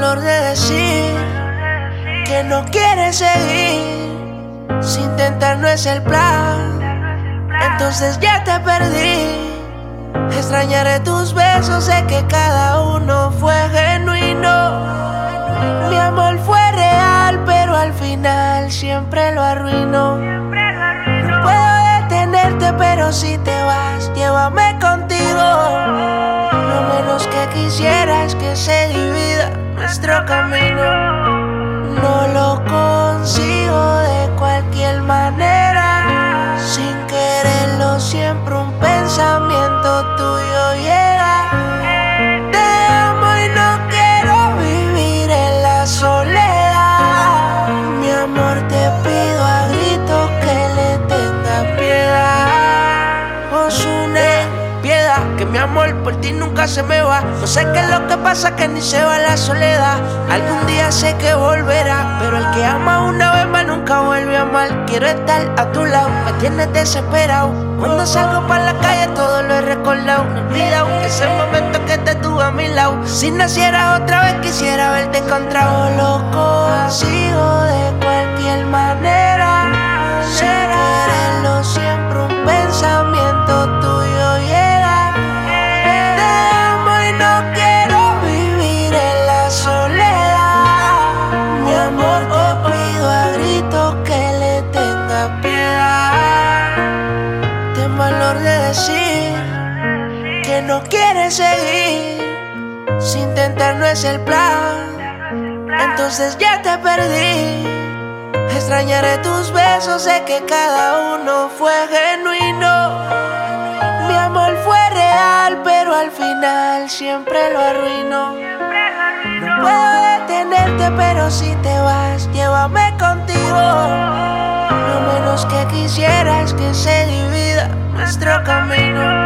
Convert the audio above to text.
valor de decir que no quieres seguir. Si intentar no es el plan, entonces ya te perdí. Extrañaré tus besos, sé que cada uno fue genuino. Mi amor fue real, pero al final siempre lo arruinó. No puedo detenerte, pero si te vas, llévame contigo. Lo menos que quisiera es que se divida nuestro camino. No lo consigo de cualquier manera. Sin quererlo, siempre un pensamiento tuyo llega. Te amo y no quiero vivir en la soledad. Mi amor, te pido a gritos que le tengas piedad. Ozuna, piedad, que mi amor por ti nunca se me va. No sé qué es lo que pasa, que ni se va la soledad. Algún día sé que volverá, pero el que ama una vez más nunca vuelve a amar. Quiero estar a tu lado, me tienes desesperado. Cuando salgo para la calle todo lo he recordado. No he olvidado ese momento que te tuve a mi lado. Si nacieras otra vez quisiera verte encontrado. No lo consigo de cualquier manera. Sin quererlo, siempre un pensamiento tuyo llega. Te amo y no quiero vivir en la soledad. Mi amor, te pido a gritos que le tengas piedad. Ten valor de decir que no quieres seguir. Si intentar no es el plan, entonces ya te perdí. Extrañaré tus besos, sé que cada uno fue genuino. Mi amor fue real, pero al final siempre lo arruinó. No puedo detenerte, pero si te vas, llévame contigo. Lo menos que quisiera es que se divida nuestro camino.